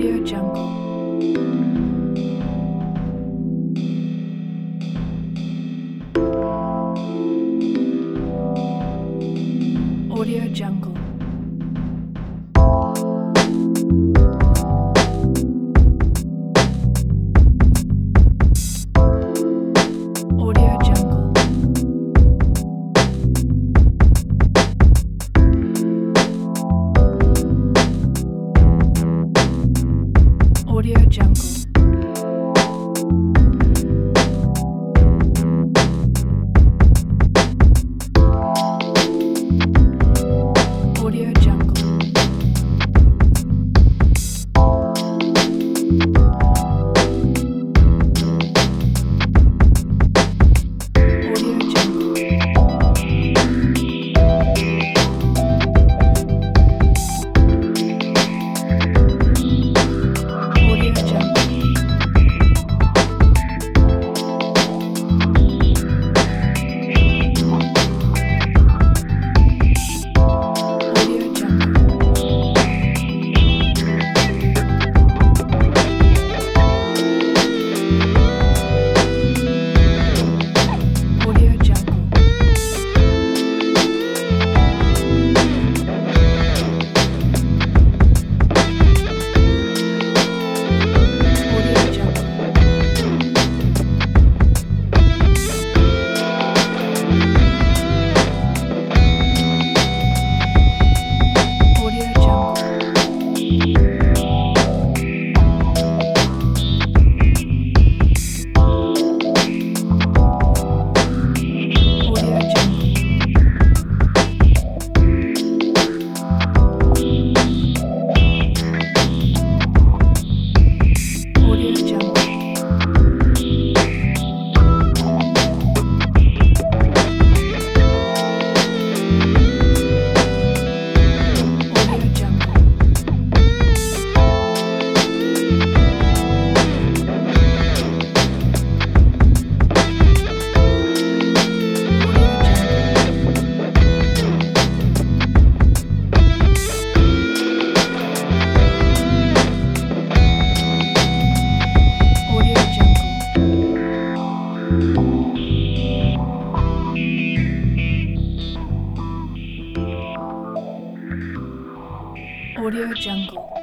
Audio Jungle. Audio Jungle. Audio Jungle. Audio Jungle. Audio Jungle. Audio Jungle. Audio Jungle. Audio Jungle. Audio Jungle. Audio Jungle. Audio Jungle. Audio Jungle. Audio Jungle. Audio Jungle. Audio Jungle. Audio Jungle.